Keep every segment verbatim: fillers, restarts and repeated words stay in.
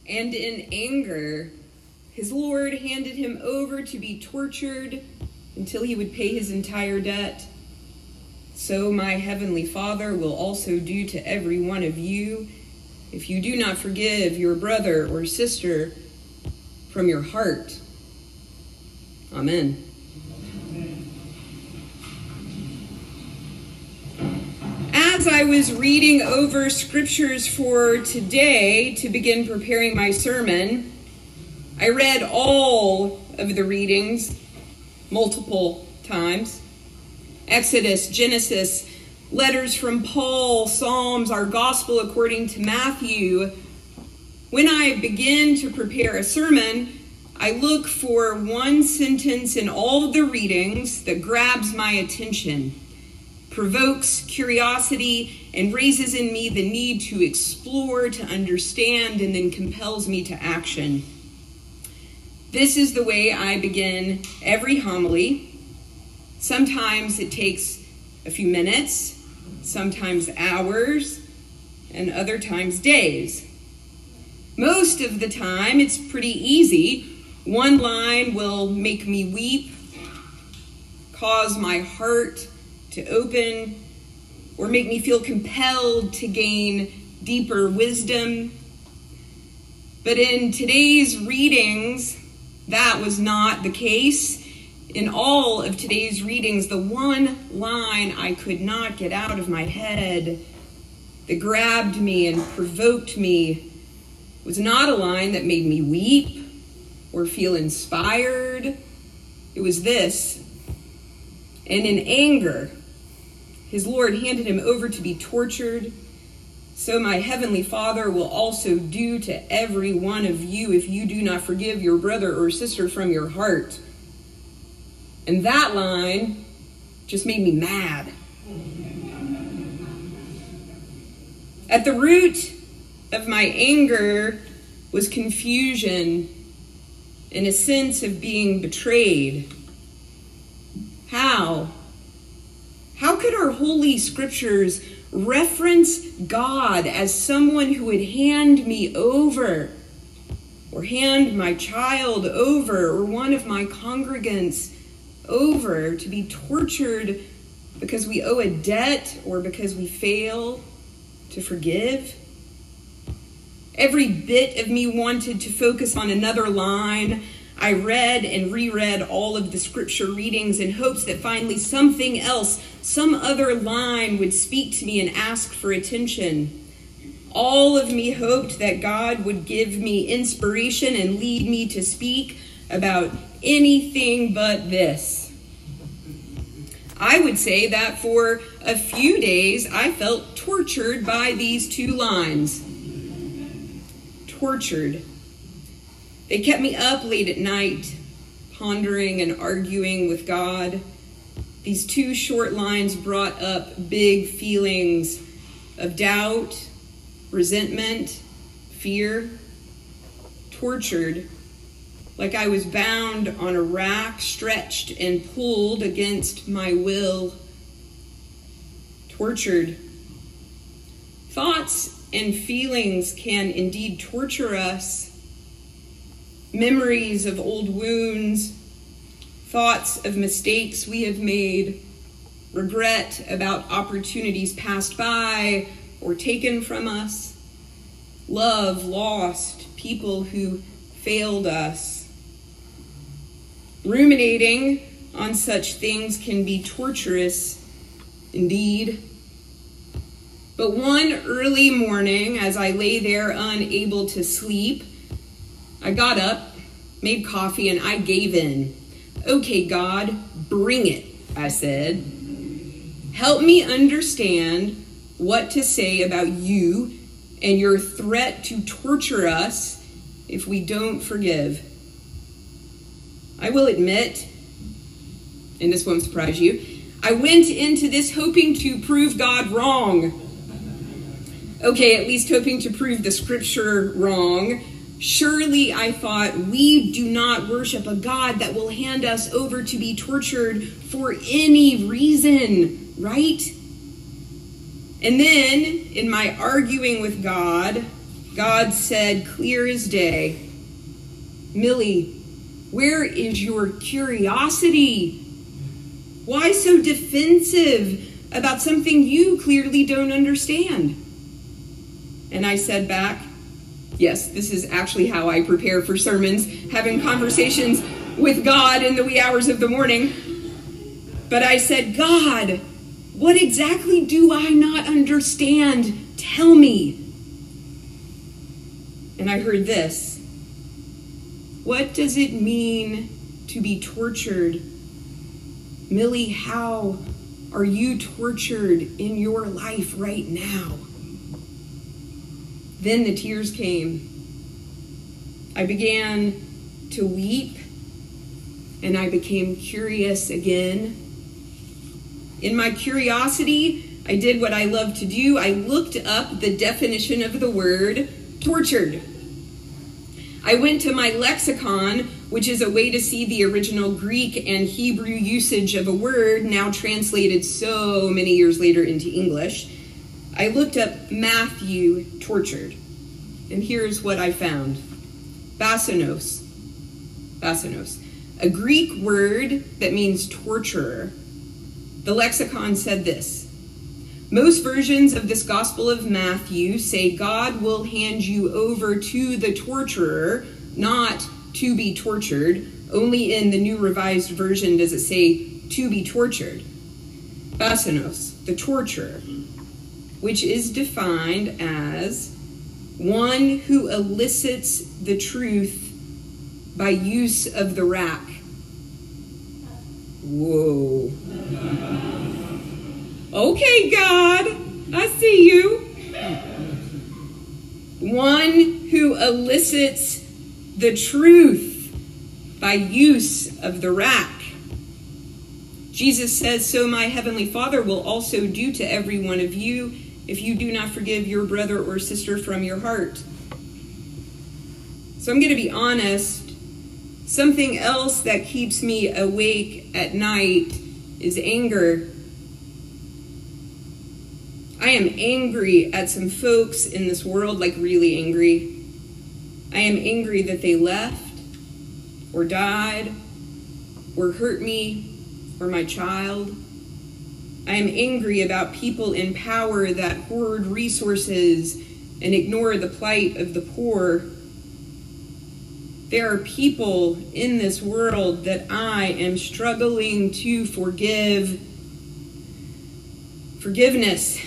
And in anger, his Lord handed him over to be tortured until he would pay his entire debt. So my heavenly Father will also do to every one of you if you do not forgive your brother or sister from your heart. Amen. As I was reading over scriptures for today to begin preparing my sermon, I read all of the readings multiple times. Exodus, Genesis, letters from Paul, Psalms, our gospel according to Matthew. When I begin to prepare a sermon, I look for one sentence in all of the readings that grabs my attention, provokes curiosity, and raises in me the need to explore, to understand, and then compels me to action. This is the way I begin every homily. Sometimes it takes a few minutes, sometimes hours, and other times days. Most of the time, it's pretty easy. One line will make me weep, cause my heart to open, or make me feel compelled to gain deeper wisdom. But in today's readings, that was not the case. In all of today's readings, the one line I could not get out of my head that grabbed me and provoked me was not a line that made me weep or feel inspired. It was this: and in anger, his Lord handed him over to be tortured. So my heavenly Father will also do to every one of you if you do not forgive your brother or sister from your heart. And that line just made me mad. At the root of my anger was confusion and a sense of being betrayed. How? How could our holy scriptures reference God as someone who would hand me over, or hand my child over, or one of my congregants over to be tortured because we owe a debt or because we fail to forgive? Every bit of me wanted to focus on another line. I read and reread all of the scripture readings in hopes that finally something else, some other line would speak to me and ask for attention. All of me hoped that God would give me inspiration and lead me to speak about anything but this. I would say that for a few days I felt tortured by these two lines. Tortured. They kept me up late at night, pondering and arguing with God. These two short lines brought up big feelings of doubt, resentment, fear. Tortured, like I was bound on a rack, stretched and pulled against my will. Tortured. Thoughts and feelings can indeed torture us. Memories of old wounds, thoughts of mistakes we have made, regret about opportunities passed by or taken from us, love lost, people who failed us. Ruminating on such things can be torturous indeed. But one early morning, as I lay there unable to sleep, I got up, made coffee, and I gave in. Okay, God, bring it, I said. Help me understand what to say about you and your threat to torture us if we don't forgive. I will admit, and this won't surprise you, I went into this hoping to prove God wrong. Okay, at least hoping to prove the scripture wrong. Surely, I thought, we do not worship a God that will hand us over to be tortured for any reason, right? And then, in my arguing with God, God said clear as day, "Millie, where is your curiosity? Why so defensive about something you clearly don't understand?" And I said back, yes, this is actually how I prepare for sermons, having conversations with God in the wee hours of the morning. But I said, "God, what exactly do I not understand? Tell me." And I heard this: "What does it mean to be tortured? Millie, how are you tortured in your life right now?" Then the tears came. I began to weep, and I became curious again. In my curiosity, I did what I love to do. I looked up the definition of the word tortured. I went to my lexicon, which is a way to see the original Greek and Hebrew usage of a word, now translated so many years later into English. I looked up Matthew tortured, and here's what I found. Basanos. Basanos. A Greek word that means torturer. The lexicon said this: "Most versions of this Gospel of Matthew say God will hand you over to the torturer, not to be tortured. Only in the New Revised Version does it say to be tortured." Basanos, the torturer, which is defined as one who elicits the truth by use of the rack. Whoa. Okay, God, I see you. One who elicits the truth by use of the rack. Jesus says, "So my heavenly Father will also do to every one of you if you do not forgive your brother or sister from your heart." So I'm going to be honest. Something else that keeps me awake at night is anger. I am angry at some folks in this world, like really angry. I am angry that they left, or died, or hurt me, or my child. I am angry about people in power that hoard resources and ignore the plight of the poor. There are people in this world that I am struggling to forgive. Forgiveness.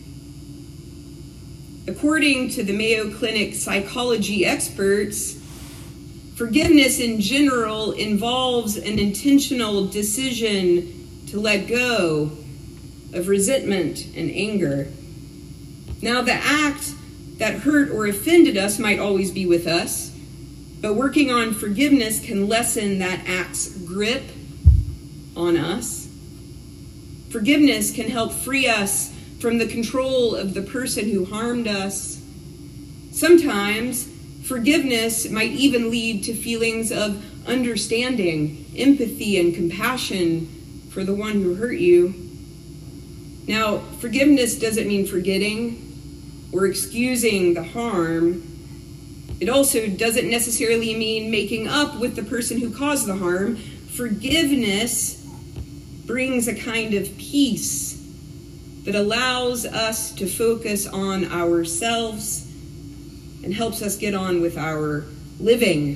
According to the Mayo Clinic psychology experts, forgiveness in general involves an intentional decision to let go of resentment and anger. Now, the act that hurt or offended us might always be with us, but working on forgiveness can lessen that act's grip on us. Forgiveness can help free us from the control of the person who harmed us. Sometimes forgiveness might even lead to feelings of understanding, empathy, and compassion for the one who hurt you. Now, forgiveness doesn't mean forgetting or excusing the harm. It also doesn't necessarily mean making up with the person who caused the harm. Forgiveness brings a kind of peace that allows us to focus on ourselves and helps us get on with our living.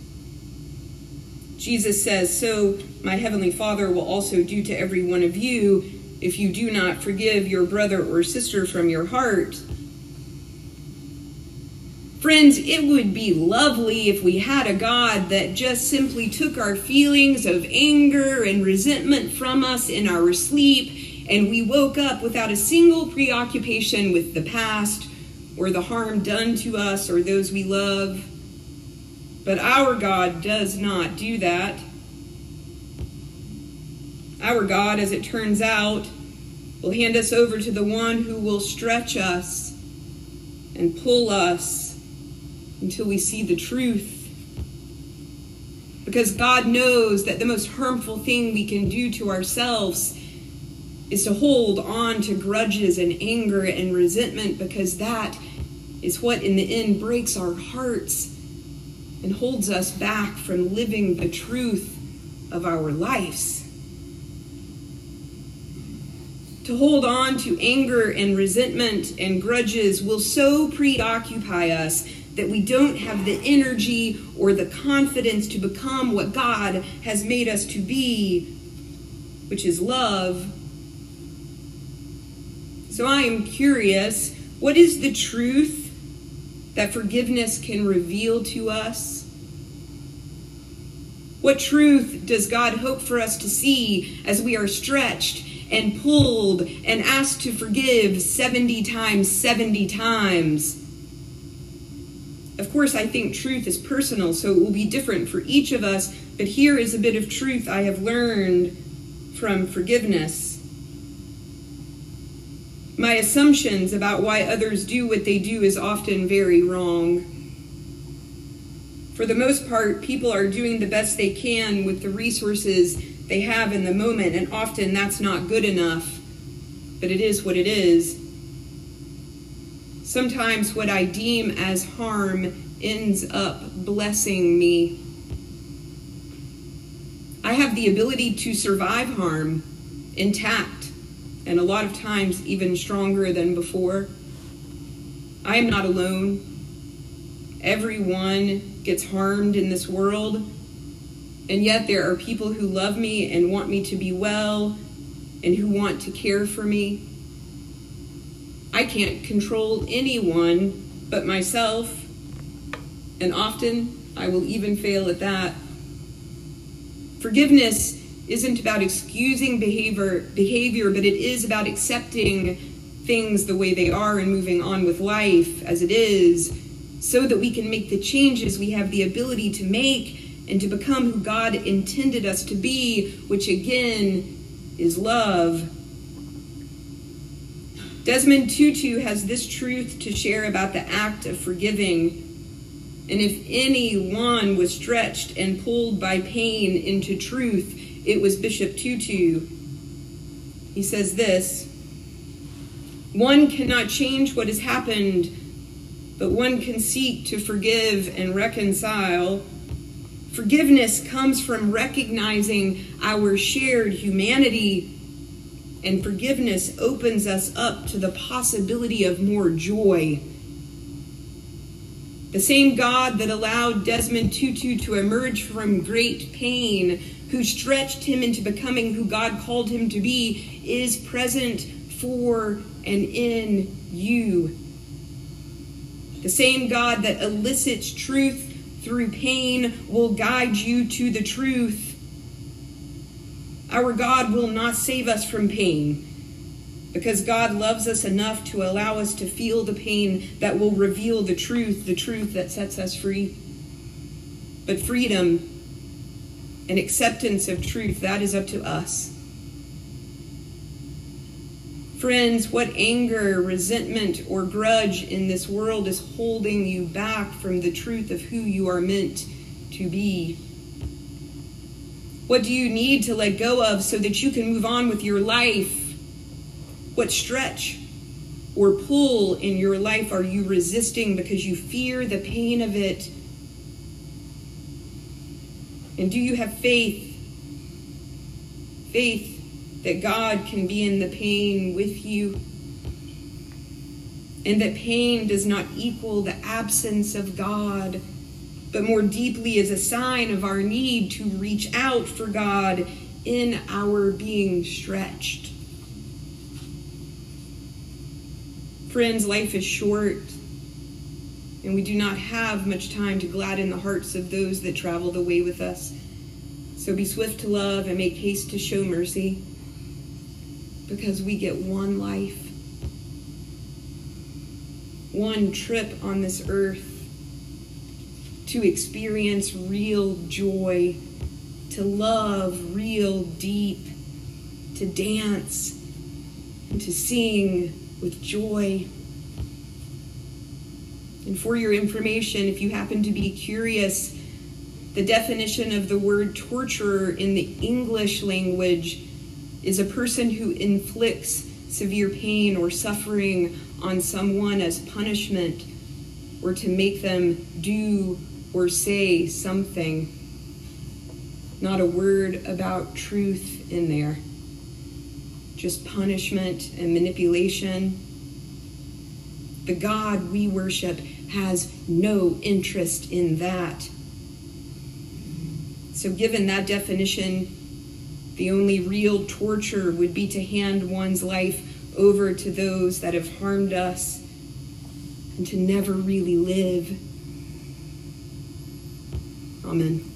Jesus says, "So my heavenly Father will also do to every one of you if you do not forgive your brother or sister from your heart." Friends, it would be lovely if we had a God that just simply took our feelings of anger and resentment from us in our sleep, and we woke up without a single preoccupation with the past or the harm done to us or those we love. But our God does not do that. Our God, as it turns out, will hand us over to the one who will stretch us and pull us until we see the truth. Because God knows that the most harmful thing we can do to ourselves is to hold on to grudges and anger and resentment, because that is what in the end breaks our hearts and holds us back from living the truth of our lives. To hold on to anger and resentment and grudges will so preoccupy us that we don't have the energy or the confidence to become what God has made us to be, which is love. So I am curious, what is the truth that forgiveness can reveal to us? What truth does God hope for us to see as we are stretched and pulled and asked to forgive seventy times, seventy times? Of course, I think truth is personal, so it will be different for each of us, but here is a bit of truth I have learned from forgiveness. My assumptions about why others do what they do is often very wrong. For the most part, people are doing the best they can with the resources they have in the moment, and often that's not good enough, but it is what it is. Sometimes what I deem as harm ends up blessing me. I have the ability to survive harm intact, and a lot of times even stronger than before. I am not alone. Everyone gets harmed in this world, and yet there are people who love me and want me to be well and who want to care for me. I can't control anyone but myself, and often I will even fail at that. Forgiveness isn't about excusing behavior, behavior, but it is about accepting things the way they are and moving on with life as it is, so that we can make the changes we have the ability to make and to become who God intended us to be, which again is love. Desmond Tutu has this truth to share about the act of forgiving. And if anyone was stretched and pulled by pain into truth, it was Bishop Tutu. He says this: one cannot change what has happened, but one can seek to forgive and reconcile. Forgiveness comes from recognizing our shared humanity, and forgiveness opens us up to the possibility of more joy. The same God that allowed Desmond Tutu to emerge from great pain, who stretched him into becoming who God called him to be, is present for and in you. The same God that elicits truth through pain will guide you to the truth. Our God will not save us from pain, because God loves us enough to allow us to feel the pain that will reveal the truth, the truth that sets us free. But freedom and acceptance of truth, that is up to us. Friends, what anger, resentment, or grudge in this world is holding you back from the truth of who you are meant to be? What do you need to let go of so that you can move on with your life? What stretch or pull in your life are you resisting because you fear the pain of it? And do you have faith? Faith that God can be in the pain with you, and that pain does not equal the absence of God, but more deeply is a sign of our need to reach out for God in our being stretched. Friends, life is short, and we do not have much time to gladden the hearts of those that travel the way with us. So be swift to love and make haste to show mercy, because we get one life, one trip on this earth to experience real joy, to love real deep, to dance, and to sing with joy. And for your information, if you happen to be curious, the definition of the word torturer in the English language is a person who inflicts severe pain or suffering on someone as punishment or to make them do or say something. Not a word about truth in there. Just punishment and manipulation. The God we worship has no interest in that. So given that definition, the only real torture would be to hand one's life over to those that have harmed us and to never really live. Amen.